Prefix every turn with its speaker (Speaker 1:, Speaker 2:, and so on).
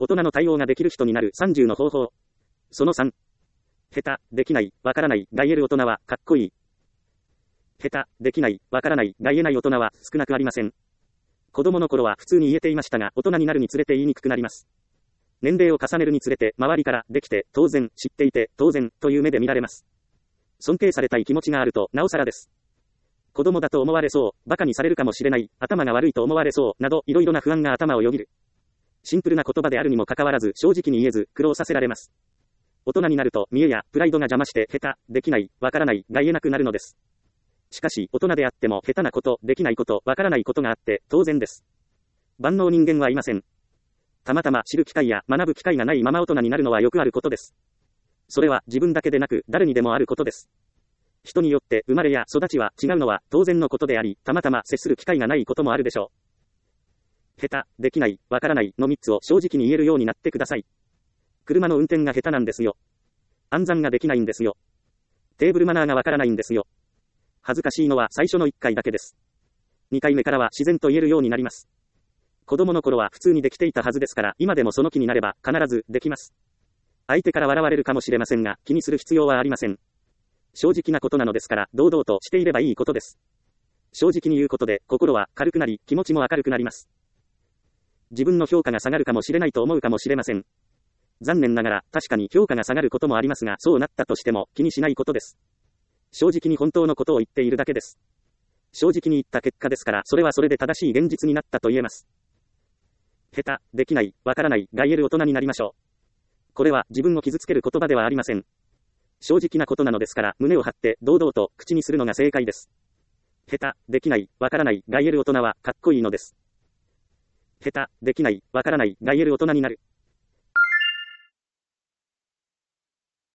Speaker 1: 大人の対応ができる人になる30の方法。その3。下手、できない、わからない、が言える大人は、かっこいい。下手、できない、わからない、が言えない大人は、少なくありません。子供の頃は普通に言えていましたが、大人になるにつれて言いにくくなります。年齢を重ねるにつれて、周りから、できて、当然、知っていて、当然、という目で見られます。尊敬されたい気持ちがあると、なおさらです。子供だと思われそう、馬鹿にされるかもしれない、頭が悪いと思われそう、など、いろいろな不安が頭をよぎる。シンプルな言葉であるにもかかわらず、正直に言えず、苦労させられます。大人になると、見栄や、プライドが邪魔して、下手、できない、わからない、が言えなくなるのです。しかし、大人であっても、下手なこと、できないこと、わからないことがあって、当然です。万能人間はいません。たまたま知る機会や学ぶ機会がないまま大人になるのはよくあることです。それは自分だけでなく誰にでもあることです。人によって生まれや育ちは違うのは当然のことであり、たまたま接する機会がないこともあるでしょう。下手、できない、わからないの3つを正直に言えるようになってください。車の運転が下手なんですよ。暗算ができないんですよ。テーブルマナーがわからないんですよ。恥ずかしいのは最初の1回だけです。2回目からは自然と言えるようになります。子供の頃は普通にできていたはずですから、今でもその気になれば必ずできます。相手から笑われるかもしれませんが、気にする必要はありません。正直なことなのですから、堂々としていればいいことです。正直に言うことで、心は軽くなり、気持ちも明るくなります。自分の評価が下がるかもしれないと思うかもしれません。残念ながら、確かに評価が下がることもありますが、そうなったとしても気にしないことです。正直に本当のことを言っているだけです。正直に言った結果ですから、それはそれで正しい現実になったと言えます。下手、できない、わからない、が言える大人になりましょう。これは自分を傷つける言葉ではありません。正直なことなのですから、胸を張って堂々と口にするのが正解です。下手、できない、わからない、が言える大人はかっこいいのです。下手、できない、わからない、が言える大人になる。